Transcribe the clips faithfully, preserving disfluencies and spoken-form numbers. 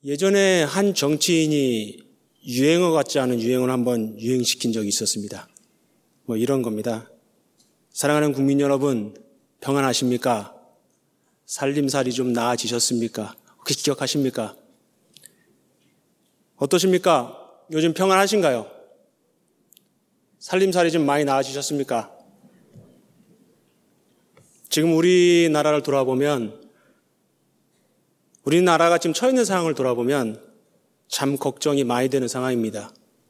예전에 한 정치인이 유행어 같지 않은 유행을 한번 유행시킨 적이 있었습니다. 뭐 이런 겁니다. 사랑하는 국민 여러분, 평안하십니까? 살림살이 좀 나아지셨습니까? 혹시 기억하십니까? 어떠십니까? 요즘 평안하신가요? 살림살이 좀 많이 나아지셨습니까? 지금 우리나라를 돌아보면, 우리나라가 지금 처해 있는 상황을 돌아보면 참 걱정이 많이 되는 상황입니다.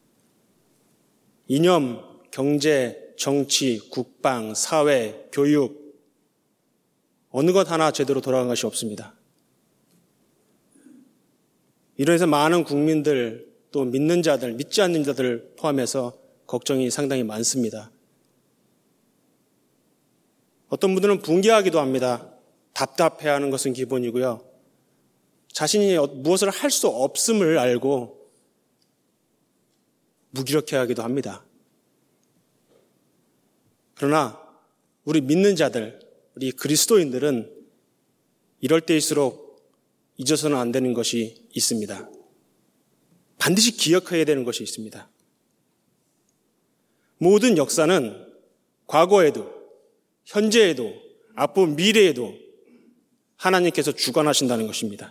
이념, 경제, 정치, 국방, 사회, 교육, 어느 것 하나 제대로 돌아간 것이 없습니다. 이러해서 많은 국민들, 또 믿는 자들, 믿지 않는 자들 포함해서 걱정이 상당히 많습니다. 어떤 분들은 붕괴하기도 합니다. 답답해하는 것은 기본이고요. 자신이 무엇을 할 수 없음을 알고 무기력해하기도 합니다. 그러나 우리 믿는 자들, 우리 그리스도인들은 이럴 때일수록 잊어서는 안 되는 것이 있습니다. 반드시 기억해야 되는 것이 있습니다. 모든 역사는 과거에도, 현재에도, 앞으로 미래에도 하나님께서 주관하신다는 것입니다.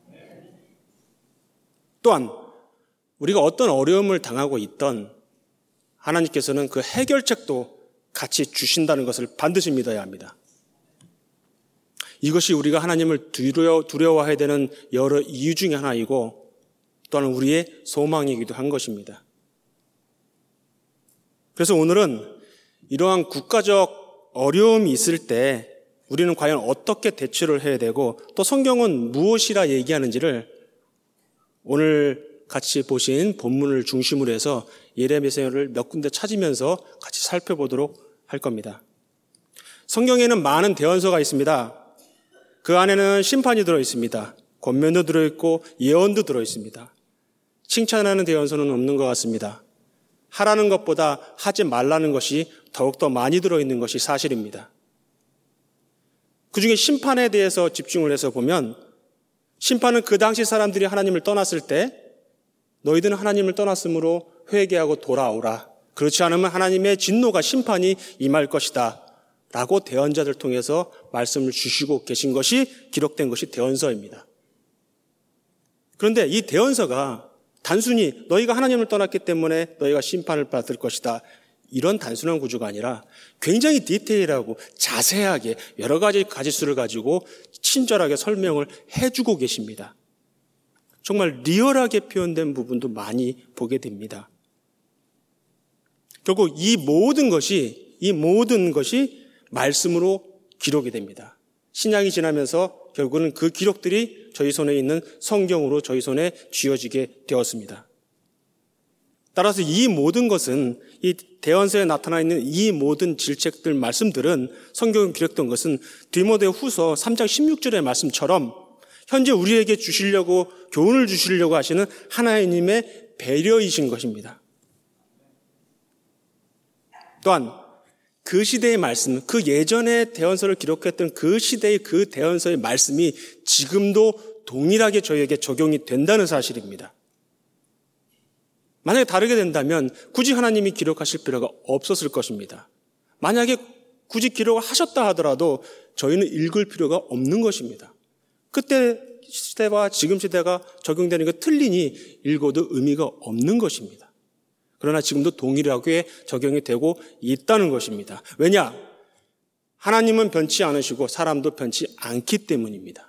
또한 우리가 어떤 어려움을 당하고 있던 하나님께서는 그 해결책도 같이 주신다는 것을 반드시 믿어야 합니다. 이것이 우리가 하나님을 두려워, 두려워해야 되는 여러 이유 중에 하나이고 또한 우리의 소망이기도 한 것입니다. 그래서 오늘은 이러한 국가적 어려움이 있을 때 우리는 과연 어떻게 대처를 해야 되고 또 성경은 무엇이라 얘기하는지를 오늘 같이 보신 본문을 중심으로 해서 예레미야서를 몇 군데 찾으면서 같이 살펴보도록 할 겁니다. 성경에는 많은 대언서가 있습니다. 그 안에는 심판이 들어있습니다. 권면도 들어있고 예언도 들어있습니다. 칭찬하는 대언서는 없는 것 같습니다. 하라는 것보다 하지 말라는 것이 더욱더 많이 들어있는 것이 사실입니다. 그 중에 심판에 대해서 집중을 해서 보면 심판은 그 당시 사람들이 하나님을 떠났을 때 너희들은 하나님을 떠났으므로 회개하고 돌아오라. 그렇지 않으면 하나님의 진노가 심판이 임할 것이다. 라고 대언자들 통해서 말씀을 주시고 계신 것이 기록된 것이 대언서입니다. 그런데 이 대언서가 단순히 너희가 하나님을 떠났기 때문에 너희가 심판을 받을 것이다. 이런 단순한 구조가 아니라 굉장히 디테일하고 자세하게 여러 가지 가지수를 가지고 친절하게 설명을 해주고 계십니다. 정말 리얼하게 표현된 부분도 많이 보게 됩니다. 결국 이 모든 것이 이 모든 것이 말씀으로 기록이 됩니다. 신약이 지나면서 결국은 그 기록들이 저희 손에 있는 성경으로 저희 손에 쥐어지게 되었습니다. 따라서 이 모든 것은 이 대언서에 나타나 있는 이 모든 질책들 말씀들은 성경에 기록된 것은 디모데후서 삼 장 십육 절의 말씀처럼 현재 우리에게 주시려고 교훈을 주시려고 하시는 하나님의 배려이신 것입니다. 또한 그 시대의 말씀, 그 예전에 대언서를 기록했던 그 시대의 그 대언서의 말씀이 지금도 동일하게 저희에게 적용이 된다는 사실입니다. 만약에 다르게 된다면 굳이 하나님이 기록하실 필요가 없었을 것입니다. 만약에 굳이 기록을 하셨다 하더라도 저희는 읽을 필요가 없는 것입니다. 그때 시대와 지금 시대가 적용되는 게 틀리니 읽어도 의미가 없는 것입니다. 그러나 지금도 동일하게 적용이 되고 있다는 것입니다. 왜냐? 하나님은 변치 않으시고 사람도 변치 않기 때문입니다.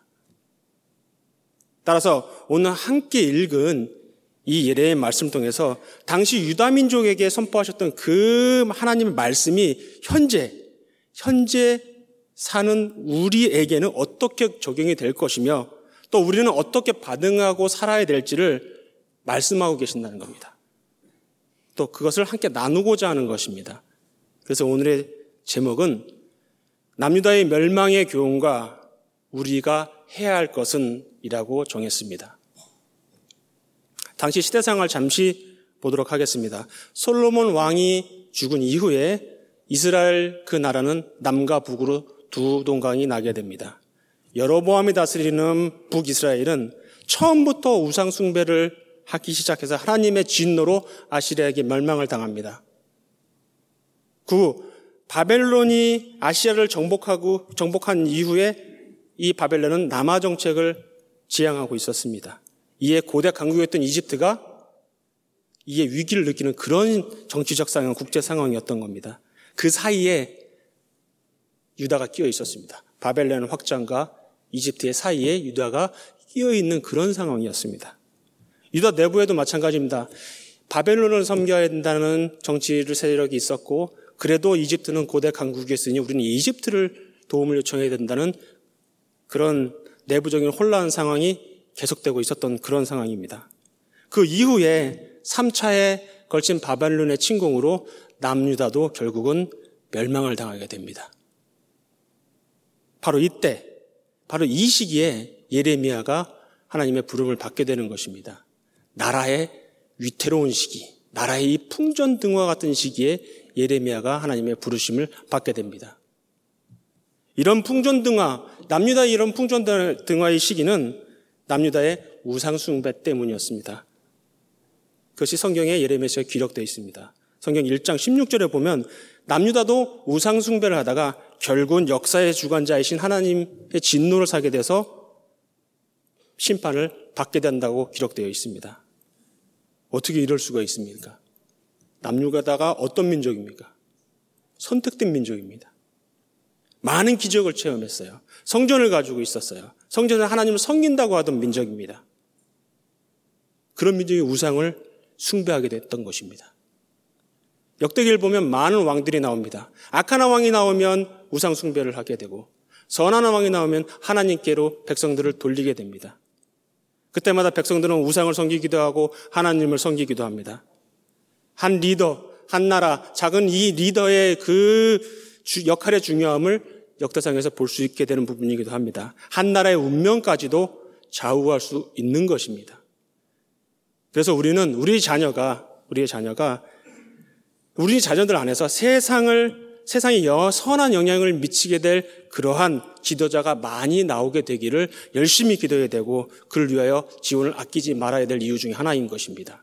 따라서 오늘 함께 읽은 이 예레미야의 말씀 통해서 당시 유다민족에게 선포하셨던 그 하나님의 말씀이 현재, 현재 사는 우리에게는 어떻게 적용이 될 것이며 또 우리는 어떻게 반응하고 살아야 될지를 말씀하고 계신다는 겁니다. 또 그것을 함께 나누고자 하는 것입니다. 그래서 오늘의 제목은 남유다의 멸망의 교훈과 우리가 해야 할 것은 이라고 정했습니다. 당시 시대상을 잠시 보도록 하겠습니다. 솔로몬 왕이 죽은 이후에 이스라엘 그 나라는 남과 북으로 두 동강이 나게 됩니다. 여로보암이 다스리는 북이스라엘은 처음부터 우상 숭배를 하기 시작해서 하나님의 진노로 아시리아에게 멸망을 당합니다. 그 바벨론이 아시아를 정복하고 정복한 이후에 이 바벨론은 남하 정책을 지향하고 있었습니다. 이에 고대 강국이었던 이집트가 이에 위기를 느끼는 그런 정치적 상황, 국제 상황이었던 겁니다. 그 사이에 유다가 끼어 있었습니다. 바벨론 확장과 이집트의 사이에 유다가 끼어 있는 그런 상황이었습니다. 유다 내부에도 마찬가지입니다. 바벨론을 섬겨야 된다는 정치를 세력이 있었고, 그래도 이집트는 고대 강국이었으니 우리는 이집트를 도움을 요청해야 된다는 그런 내부적인 혼란 상황이 계속되고 있었던 그런 상황입니다. 그 이후에 삼 차에 걸친 바벨론의 침공으로 남유다도 결국은 멸망을 당하게 됩니다. 바로 이때, 바로 이 시기에 예레미야가 하나님의 부름을 받게 되는 것입니다. 나라의 위태로운 시기, 나라의 이 풍전등화 같은 시기에 예레미야가 하나님의 부르심을 받게 됩니다. 이런 풍전등화, 남유다의 이런 풍전등화의 시기는 남유다의 우상숭배 때문이었습니다. 그것이 성경에 예레미야서에 기록되어 있습니다. 성경 일 장 십육 절에 보면 남유다도 우상숭배를 하다가 결국은 역사의 주관자이신 하나님의 진노를 사게 돼서 심판을 받게 된다고 기록되어 있습니다. 어떻게 이럴 수가 있습니까? 남유다가 어떤 민족입니까? 선택된 민족입니다. 많은 기적을 체험했어요. 성전을 가지고 있었어요. 성전에 하나님을 섬긴다고 하던 민족입니다. 그런 민족이 우상을 숭배하게 됐던 것입니다. 역대기를 보면 많은 왕들이 나옵니다. 악한 왕이 나오면 우상 숭배를 하게 되고, 선한 왕이 나오면 하나님께로 백성들을 돌리게 됩니다. 그때마다 백성들은 우상을 섬기기도 하고 하나님을 섬기기도 합니다. 한 리더, 한 나라, 작은 이 리더의 그 역할의 중요함을 역사상에서 볼 수 있게 되는 부분이기도 합니다. 한 나라의 운명까지도 좌우할 수 있는 것입니다. 그래서 우리는 우리 자녀가, 우리의 자녀가 우리 자녀들 안에서 세상을, 세상에 선한 영향을 미치게 될 그러한 지도자가 많이 나오게 되기를 열심히 기도해야 되고, 그를 위하여 지원을 아끼지 말아야 될 이유 중에 하나인 것입니다.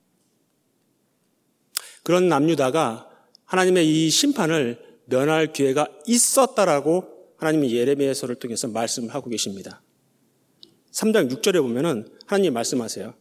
그런 남유다가 하나님의 이 심판을 면할 기회가 있었다라고 하나님이 예레미야서를 통해서 말씀하고 계십니다. 삼 장 육 절에 보면은 하나님이 말씀하세요.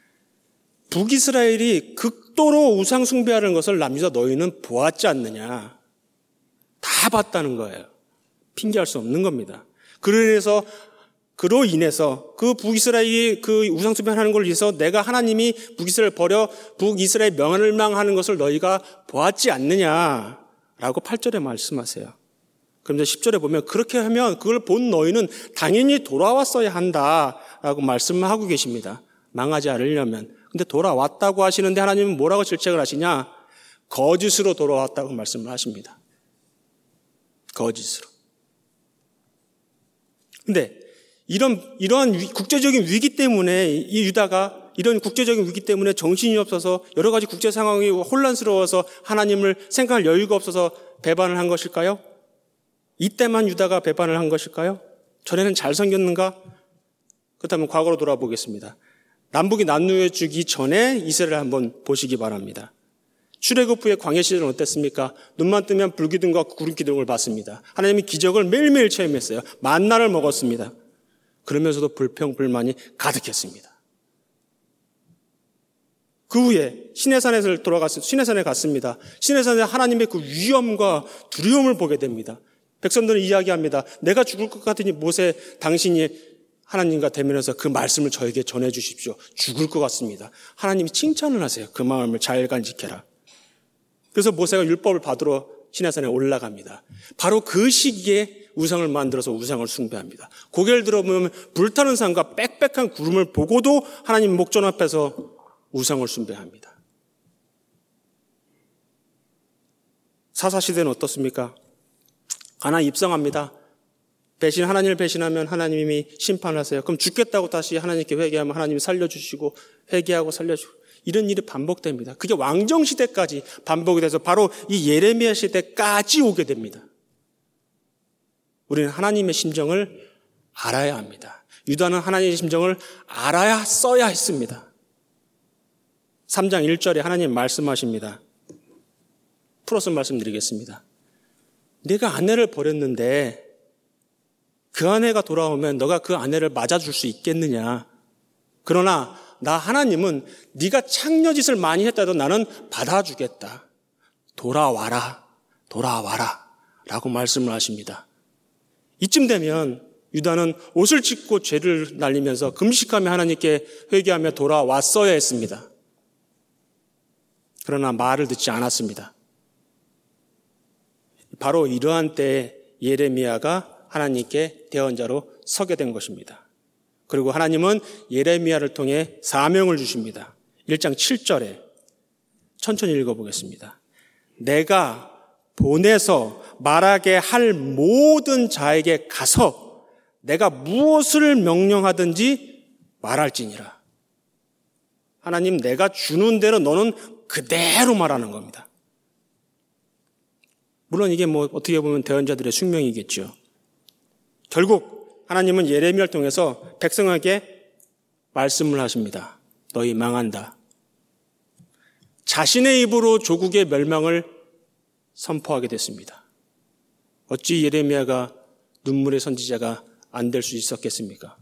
북이스라엘이 극도로 우상 숭배하는 것을 남유다 너희는 보았지 않느냐. 다 봤다는 거예요. 핑계할 수 없는 겁니다. 그래서 그로 인해서 그 북이스라엘이 그 우상 숭배하는 걸 위해서 내가 하나님이 북이스라엘 버려 북이스라엘 멸망하는 것을 너희가 보았지 않느냐라고 팔 절에 말씀하세요. 그런데 십 절에 보면 그렇게 하면 그걸 본 너희는 당연히 돌아왔어야 한다라고 말씀하고 계십니다. 망하지 않으려면. 근데 돌아왔다고 하시는데 하나님은 뭐라고 질책을 하시냐? 거짓으로 돌아왔다고 말씀을 하십니다. 거짓으로. 근데 이런, 이러한 위, 국제적인 위기 때문에 이 유다가 이런 국제적인 위기 때문에 정신이 없어서 여러 가지 국제 상황이 혼란스러워서 하나님을 생각할 여유가 없어서 배반을 한 것일까요? 이때만 유다가 배반을 한 것일까요? 전에는 잘 섬겼는가? 그렇다면 과거로 돌아보겠습니다. 남북이 나누어지기 전에 이스라엘을 한번 보시기 바랍니다. 출애굽 후의 광야 시절은 어땠습니까? 눈만 뜨면 불기둥과 구름 기둥을 봤습니다. 하나님이 기적을 매일매일 체험했어요. 만나를 먹었습니다. 그러면서도 불평, 불만이 가득했습니다. 그 후에 시내산에 돌아갔습니다. 시내산에 갔습니다. 시내산에 하나님의 그 위엄과 두려움을 보게 됩니다. 백성들은 이야기합니다. 내가 죽을 것 같으니 모세 당신이 하나님과 대면해서 그 말씀을 저에게 전해 주십시오. 죽을 것 같습니다. 하나님이 칭찬을 하세요. 그 마음을 잘 간직해라. 그래서 모세가 율법을 받으러 시내산에 올라갑니다. 바로 그 시기에 우상을 만들어서 우상을 숭배합니다. 고개를 들어보면 불타는 산과 빽빽한 구름을 보고도 하나님 목전 앞에서 우상을 숭배합니다. 사사시대는 어떻습니까? 가나안 입성합니다. 배신, 하나님을 배신하면 하나님이 심판하세요. 그럼 죽겠다고 다시 하나님께 회개하면 하나님이 살려주시고 회개하고 살려주고 이런 일이 반복됩니다. 그게 왕정시대까지 반복이 돼서 바로 이 예레미야 시대까지 오게 됩니다. 우리는 하나님의 심정을 알아야 합니다. 유다는 하나님의 심정을 알아야 써야 했습니다. 삼 장 일 절에 하나님 말씀하십니다. 풀어서 말씀드리겠습니다. 내가 아내를 버렸는데 그 아내가 돌아오면 너가 그 아내를 맞아줄 수 있겠느냐. 그러나 나 하나님은 네가 창녀짓을 많이 했다도 나는 받아주겠다. 돌아와라. 돌아와라. 라고 말씀을 하십니다. 이쯤 되면 유다는 옷을 찢고 죄를 날리면서 금식하며 하나님께 회개하며 돌아왔어야 했습니다. 그러나 말을 듣지 않았습니다. 바로 이러한 때에 예레미야가 하나님께 대언자로 서게 된 것입니다. 그리고 하나님은 예레미야를 통해 사명을 주십니다. 일 장 칠 절에 천천히 읽어보겠습니다. 내가 보내서 말하게 할 모든 자에게 가서 내가 무엇을 명령하든지 말할지니라. 하나님, 내가 주는 대로 너는 그대로 말하는 겁니다. 물론 이게 뭐 어떻게 보면 대언자들의 숙명이겠죠. 결국 하나님은 예레미야를 통해서 백성에게 말씀을 하십니다. 너희 망한다. 자신의 입으로 조국의 멸망을 선포하게 됐습니다. 어찌 예레미야가 눈물의 선지자가 안 될 수 있었겠습니까?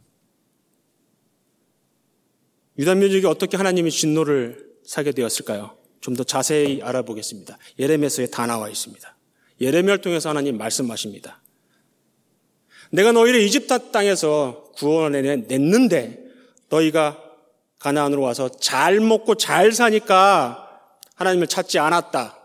유다 민족이 어떻게 하나님의 진노를 사게 되었을까요? 좀 더 자세히 알아보겠습니다. 예레미야서에 다 나와 있습니다. 예레미야를 통해서 하나님 말씀하십니다. 내가 너희를 이집트 땅에서 구원해냈는데 너희가 가나안으로 와서 잘 먹고 잘 사니까 하나님을 찾지 않았다.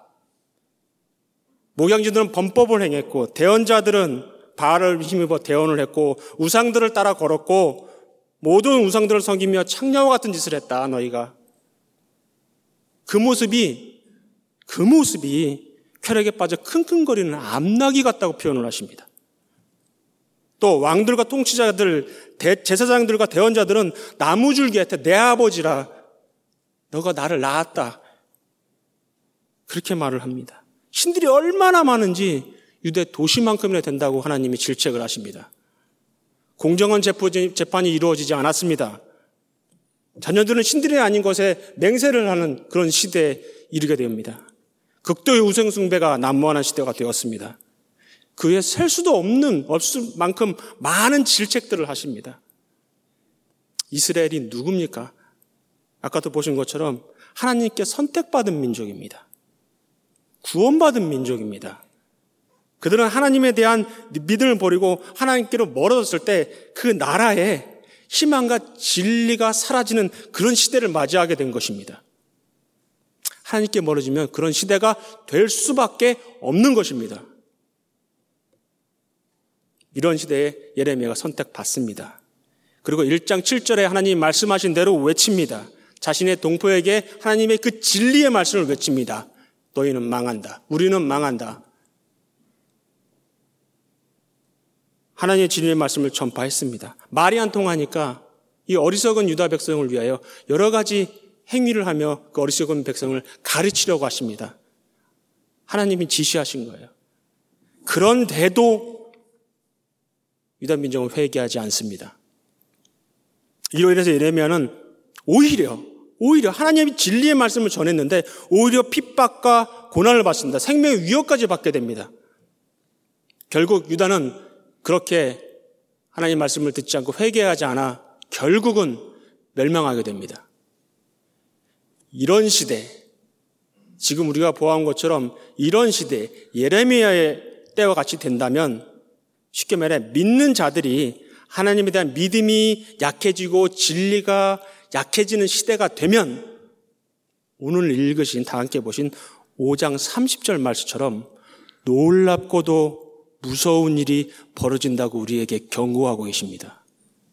목양지들은 범법을 행했고 대언자들은 바알을 힘입어 대언을 했고 우상들을 따라 걸었고 모든 우상들을 섬기며 창녀와 같은 짓을 했다. 너희가 그 모습이 그 모습이 쾌락에 빠져 킁킁거리는 암나귀 같다고 표현을 하십니다. 또 왕들과 통치자들, 제사장들과 대언자들은 나무줄기한테 내 아버지라 너가 나를 낳았다. 그렇게 말을 합니다. 신들이 얼마나 많은지 유대 도시만큼이나 된다고 하나님이 질책을 하십니다. 공정한 재판이 이루어지지 않았습니다. 자녀들은 신들이 아닌 것에 맹세를 하는 그런 시대에 이르게 됩니다. 극도의 우상숭배가 난무하는 시대가 되었습니다. 그에 셀 수도 없는, 없을 만큼 많은 질책들을 하십니다. 이스라엘이 누굽니까? 아까도 보신 것처럼 하나님께 선택받은 민족입니다. 구원받은 민족입니다. 그들은 하나님에 대한 믿음을 버리고 하나님께로 멀어졌을 때 그 나라에 희망과 진리가 사라지는 그런 시대를 맞이하게 된 것입니다. 하나님께 멀어지면 그런 시대가 될 수밖에 없는 것입니다. 이런 시대에 예레미야가 선택받습니다. 그리고 일 장 칠 절에 하나님이 말씀하신 대로 외칩니다. 자신의 동포에게 하나님의 그 진리의 말씀을 외칩니다. 너희는 망한다. 우리는 망한다. 하나님의 진리의 말씀을 전파했습니다. 말이 안 통하니까 이 어리석은 유다 백성을 위하여 여러 가지 행위를 하며 그 어리석은 백성을 가르치려고 하십니다. 하나님이 지시하신 거예요. 그런데도 유다 민족은 회개하지 않습니다. 이로 인해서 예레미야는 오히려 오히려 하나님의 진리의 말씀을 전했는데 오히려 핍박과 고난을 받습니다. 생명의 위협까지 받게 됩니다. 결국 유다는 그렇게 하나님의 말씀을 듣지 않고 회개하지 않아 결국은 멸망하게 됩니다. 이런 시대, 지금 우리가 보아온 것처럼 이런 시대, 예레미야의 때와 같이 된다면 쉽게 말해 믿는 자들이 하나님에 대한 믿음이 약해지고 진리가 약해지는 시대가 되면 오늘 읽으신 다 함께 보신 오 장 삼십 절 말씀처럼 놀랍고도 무서운 일이 벌어진다고 우리에게 경고하고 계십니다.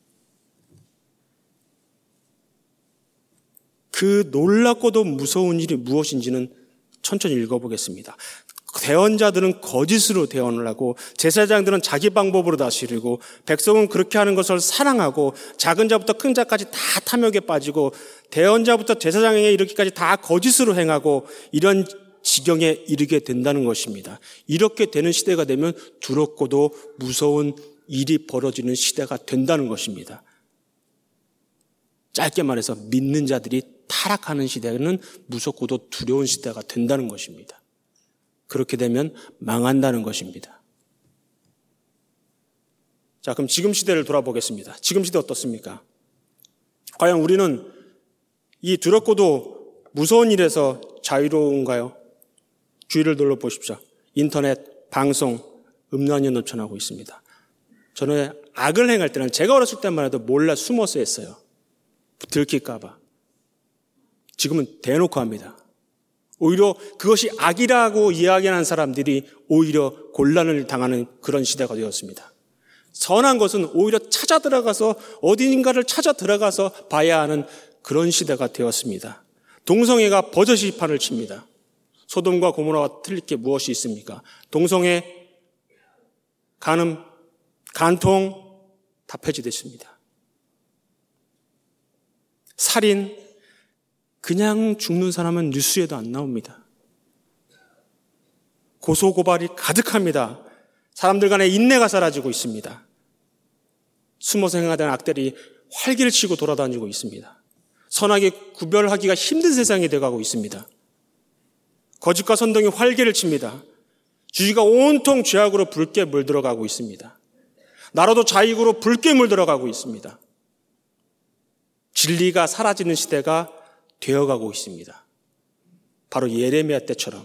그 놀랍고도 무서운 일이 무엇인지는 천천히 읽어보겠습니다. 대언자들은 거짓으로 대언을 하고 제사장들은 자기 방법으로 다스리고 백성은 그렇게 하는 것을 사랑하고 작은 자부터 큰 자까지 다 탐욕에 빠지고 대언자부터 제사장에게 이르기까지 다 거짓으로 행하고 이런 지경에 이르게 된다는 것입니다. 이렇게 되는 시대가 되면 두렵고도 무서운 일이 벌어지는 시대가 된다는 것입니다. 짧게 말해서 믿는 자들이 타락하는 시대는 무섭고도 두려운 시대가 된다는 것입니다. 그렇게 되면 망한다는 것입니다. 자, 그럼 지금 시대를 돌아보겠습니다. 지금 시대 어떻습니까? 과연 우리는 이 두렵고도 무서운 일에서 자유로운가요? 주위를 둘러보십시오. 인터넷, 방송, 음란이 넘쳐나고 있습니다. 저는 악을 행할 때는 제가 어렸을 때만 해도 몰라 숨어서 했어요. 들킬까 봐. 지금은 대놓고 합니다. 오히려 그것이 악이라고 이야기하는 사람들이 오히려 곤란을 당하는 그런 시대가 되었습니다. 선한 것은 오히려 찾아 들어가서 어딘가를 찾아 들어가서 봐야 하는 그런 시대가 되었습니다. 동성애가 버젓이 판을 칩니다. 소돔과 고모라와 틀릴 게 무엇이 있습니까? 동성애, 간음, 간통 다 폐지됐습니다. 살인, 그냥 죽는 사람은 뉴스에도 안 나옵니다. 고소고발이 가득합니다. 사람들 간에 인내가 사라지고 있습니다. 숨어서 행하던 악들이 활기를 치고 돌아다니고 있습니다. 선하게 구별하기가 힘든 세상이 되어가고 있습니다. 거짓과 선동이 활기를 칩니다. 주위가 온통 죄악으로 붉게 물들어가고 있습니다. 나라도 자익으로 붉게 물들어가고 있습니다. 진리가 사라지는 시대가 되어가고 있습니다. 바로 예레미야 때처럼.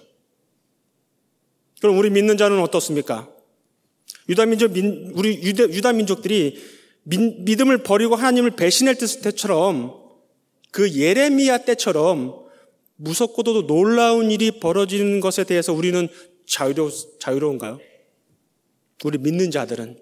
그럼 우리 믿는 자는 어떻습니까? 유다민족, 우리 유다, 유다민족들이 믿음을 버리고 하나님을 배신할 때처럼 그 예레미야 때처럼 무섭고도 놀라운 일이 벌어지는 것에 대해서 우리는 자유로, 자유로운가요? 우리 믿는 자들은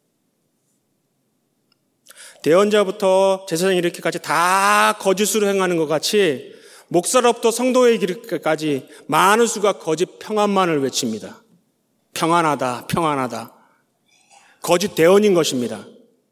대언자부터 제사장 이렇게까지 다 거짓으로 행하는 것 같이 목사로부터 성도에 이르기까지 많은 수가 거짓 평안만을 외칩니다. 평안하다, 평안하다. 거짓 대언인 것입니다.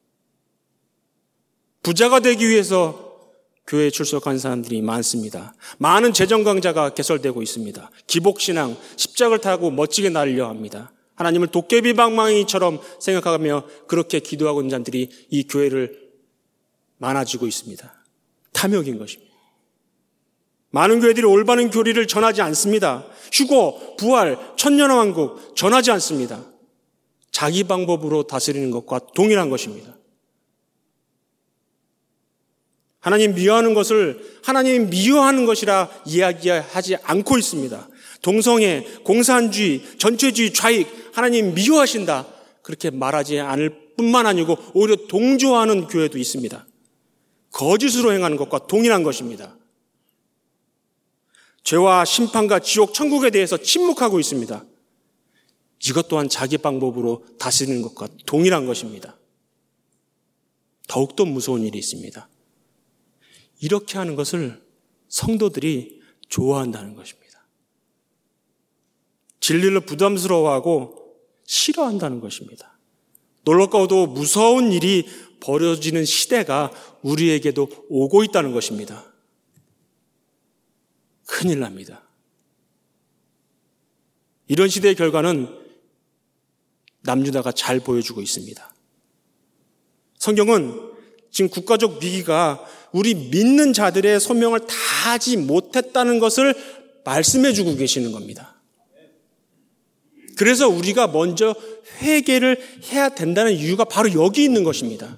부자가 되기 위해서 교회에 출석한 사람들이 많습니다. 많은 재정강자가 개설되고 있습니다. 기복신앙, 십자가를 타고 멋지게 날려 합니다. 하나님을 도깨비 방망이처럼 생각하며 그렇게 기도하고 있는 자들이 이 교회를 많아지고 있습니다. 탐욕인 것입니다. 많은 교회들이 올바른 교리를 전하지 않습니다. 휴거, 부활, 천년왕국 전하지 않습니다. 자기 방법으로 다스리는 것과 동일한 것입니다. 하나님 미워하는 것을 하나님 미워하는 것이라 이야기하지 않고 있습니다. 동성애, 공산주의, 전체주의, 좌익, 하나님 미워하신다. 그렇게 말하지 않을 뿐만 아니고 오히려 동조하는 교회도 있습니다. 거짓으로 행하는 것과 동일한 것입니다. 죄와 심판과 지옥, 천국에 대해서 침묵하고 있습니다. 이것 또한 자기 방법으로 다스리는 것과 동일한 것입니다. 더욱더 무서운 일이 있습니다. 이렇게 하는 것을 성도들이 좋아한다는 것입니다. 진리를 부담스러워하고 싫어한다는 것입니다. 놀랍고도 무서운 일이 벌어지는 시대가 우리에게도 오고 있다는 것입니다. 큰일 납니다. 이런 시대의 결과는 남유다가 잘 보여주고 있습니다. 성경은 지금 국가적 위기가 우리 믿는 자들의 소명을 다하지 못했다는 것을 말씀해 주고 계시는 겁니다. 그래서 우리가 먼저 회개를 해야 된다는 이유가 바로 여기 있는 것입니다.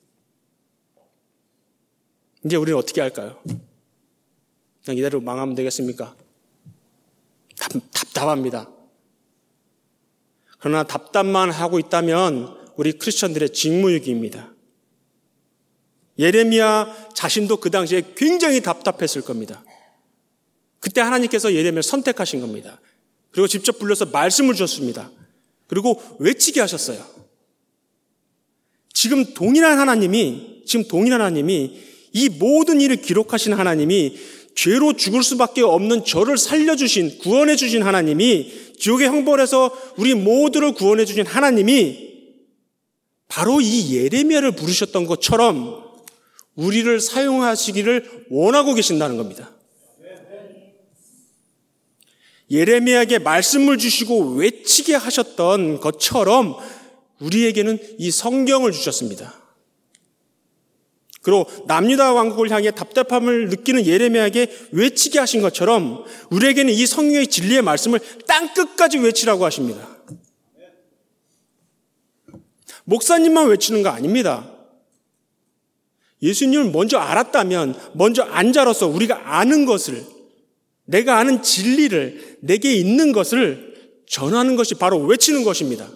이제 우리는 어떻게 할까요? 그냥 이대로 망하면 되겠습니까? 답, 답답합니다. 그러나 답답만 하고 있다면 우리 크리스천들의 직무유기입니다. 예레미야 자신도 그 당시에 굉장히 답답했을 겁니다. 그때 하나님께서 예레미야를 선택하신 겁니다. 그리고 직접 불러서 말씀을 주셨습니다. 그리고 외치게 하셨어요. 지금 동일한 하나님이, 지금 동일한 하나님이 이 모든 일을 기록하신 하나님이 죄로 죽을 수밖에 없는 저를 살려주신, 구원해주신 하나님이 지옥의 형벌에서 우리 모두를 구원해주신 하나님이 바로 이 예레미야를 부르셨던 것처럼 우리를 사용하시기를 원하고 계신다는 겁니다. 예레미야에게 말씀을 주시고 외치게 하셨던 것처럼 우리에게는 이 성경을 주셨습니다. 그리고 남유다 왕국을 향해 답답함을 느끼는 예레미야에게 외치게 하신 것처럼 우리에게는 이 성경의 진리의 말씀을 땅끝까지 외치라고 하십니다. 목사님만 외치는 거 아닙니다. 예수님을 먼저 알았다면 먼저 안 자로서 우리가 아는 것을, 내가 아는 진리를, 내게 있는 것을 전하는 것이 바로 외치는 것입니다.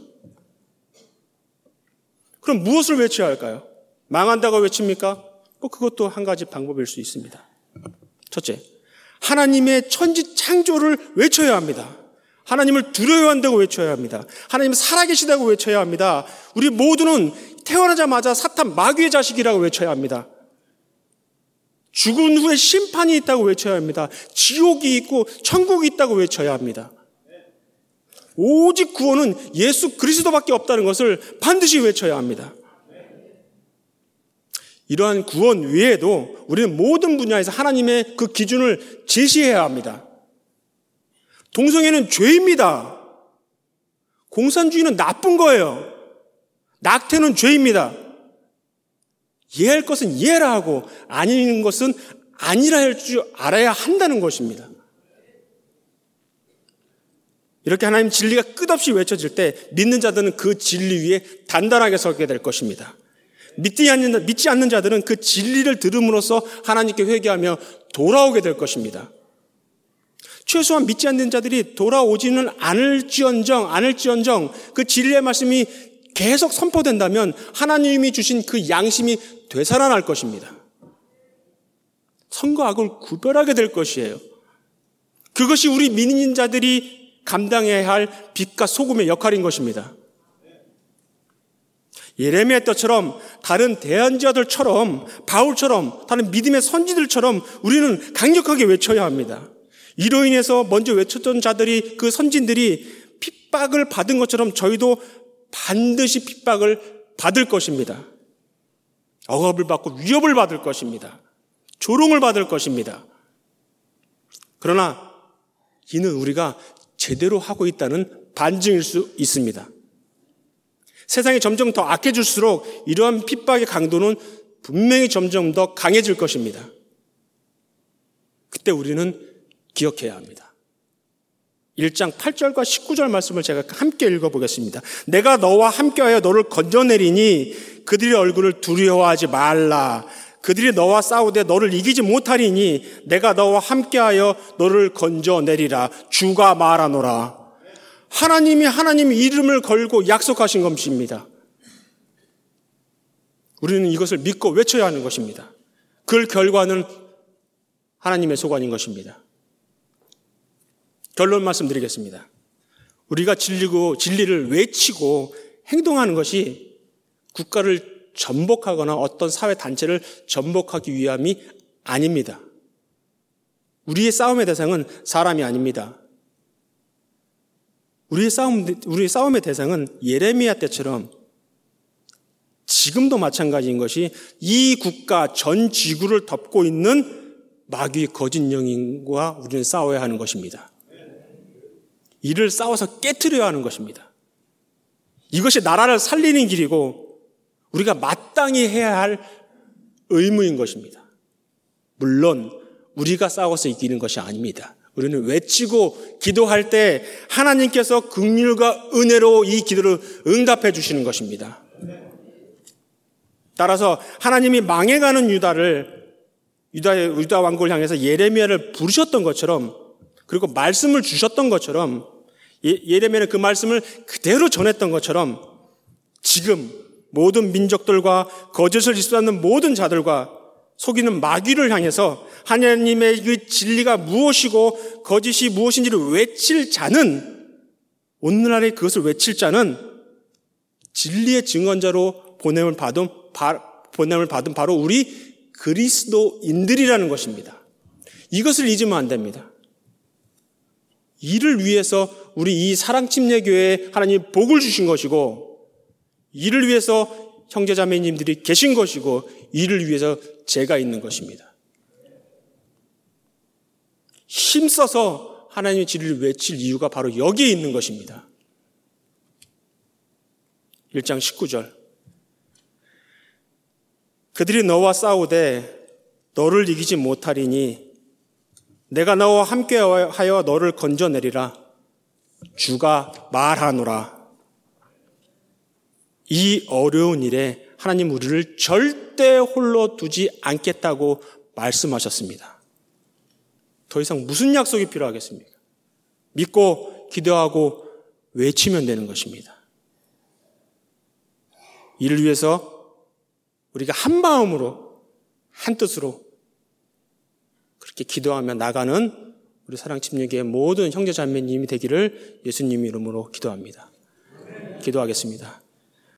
그럼 무엇을 외쳐야 할까요? 망한다고 외칩니까? 뭐 그것도 한 가지 방법일 수 있습니다. 첫째, 하나님의 천지 창조를 외쳐야 합니다. 하나님을 두려워한다고 외쳐야 합니다. 하나님 살아계시다고 외쳐야 합니다. 우리 모두는 태어나자마자 사탄 마귀의 자식이라고 외쳐야 합니다. 죽은 후에 심판이 있다고 외쳐야 합니다. 지옥이 있고 천국이 있다고 외쳐야 합니다. 오직 구원은 예수 그리스도밖에 없다는 것을 반드시 외쳐야 합니다. 이러한 구원 외에도 우리는 모든 분야에서 하나님의 그 기준을 제시해야 합니다. 동성애는 죄입니다. 공산주의는 나쁜 거예요. 낙태는 죄입니다. 이해할 것은 이해라 하고 아닌 것은 아니라 할 줄 알아야 한다는 것입니다. 이렇게 하나님 진리가 끝없이 외쳐질 때 믿는 자들은 그 진리 위에 단단하게 서게 될 것입니다. 믿지 않는, 믿지 않는 자들은 그 진리를 들음으로써 하나님께 회개하며 돌아오게 될 것입니다. 최소한 믿지 않는 자들이 돌아오지는 않을지언정, 않을지언정 그 진리의 말씀이 계속 선포된다면 하나님이 주신 그 양심이 되살아날 것입니다. 선과 악을 구별하게 될 것이에요. 그것이 우리 믿는 자들이 감당해야 할 빛과 소금의 역할인 것입니다. 예레미야 때처럼 다른 대언자들처럼 바울처럼 다른 믿음의 선지들처럼 우리는 강력하게 외쳐야 합니다. 이로 인해서 먼저 외쳤던 자들이 그 선진들이 핍박을 받은 것처럼 저희도 반드시 핍박을 받을 것입니다. 억압을 받고 위협을 받을 것입니다. 조롱을 받을 것입니다. 그러나 이는 우리가 제대로 하고 있다는 반증일 수 있습니다. 세상이 점점 더 악해질수록 이러한 핍박의 강도는 분명히 점점 더 강해질 것입니다. 그때 우리는 기억해야 합니다. 일 장 팔 절과 십구 절 말씀을 제가 함께 읽어보겠습니다. 내가 너와 함께하여 너를 건져내리니 그들의 얼굴을 두려워하지 말라. 그들이 너와 싸우되 너를 이기지 못하리니 내가 너와 함께하여 너를 건져내리라. 주가 말하노라. 하나님이 하나님의 이름을 걸고 약속하신 것입니다. 우리는 이것을 믿고 외쳐야 하는 것입니다. 그 결과는 하나님의 소관인 것입니다. 결론 말씀드리겠습니다. 우리가 진리고 진리를 외치고 행동하는 것이 국가를 전복하거나 어떤 사회 단체를 전복하기 위함이 아닙니다. 우리의 싸움의 대상은 사람이 아닙니다. 우리의 싸움, 우리의 싸움의 대상은 예레미야 때처럼 지금도 마찬가지인 것이 이 국가 전 지구를 덮고 있는 마귀의 거짓 영인과 우리는 싸워야 하는 것입니다. 이를 싸워서 깨트려야 하는 것입니다. 이것이 나라를 살리는 길이고 우리가 마땅히 해야 할 의무인 것입니다. 물론 우리가 싸워서 이기는 것이 아닙니다. 우리는 외치고 기도할 때 하나님께서 긍휼과 은혜로 이 기도를 응답해 주시는 것입니다. 따라서 하나님이 망해가는 유다를 유다의 유다 왕국을 향해서 예레미야를 부르셨던 것처럼 그리고 말씀을 주셨던 것처럼 예, 예레미야는 그 말씀을 그대로 전했던 것처럼 지금 모든 민족들과 거짓을 지수하는 모든 자들과 속이는 마귀를 향해서 하나님의 그 진리가 무엇이고 거짓이 무엇인지를 외칠 자는 오늘날에 그것을 외칠 자는 진리의 증언자로 보냄을 받은 보냄을 받은 바로 우리 그리스도인들이라는 것입니다. 이것을 잊으면 안 됩니다. 이를 위해서 우리 이 사랑침례교회에 하나님이 복을 주신 것이고 이를 위해서 형제자매님들이 계신 것이고 이를 위해서 제가 있는 것입니다. 힘써서 하나님의 진리를 외칠 이유가 바로 여기에 있는 것입니다. 일 장 십구 절 그들이 너와 싸우되 너를 이기지 못하리니 내가 너와 함께하여 너를 건져내리라. 주가 말하노라. 이 어려운 일에 하나님 우리를 절대 홀로 두지 않겠다고 말씀하셨습니다. 더 이상 무슨 약속이 필요하겠습니까? 믿고 기도하고 외치면 되는 것입니다. 이를 위해서 우리가 한 마음으로 한 뜻으로 그렇게 기도하며 나가는 우리 사랑침례교회 모든 형제 자매님이 되기를 예수님 이름으로 기도합니다. 기도하겠습니다.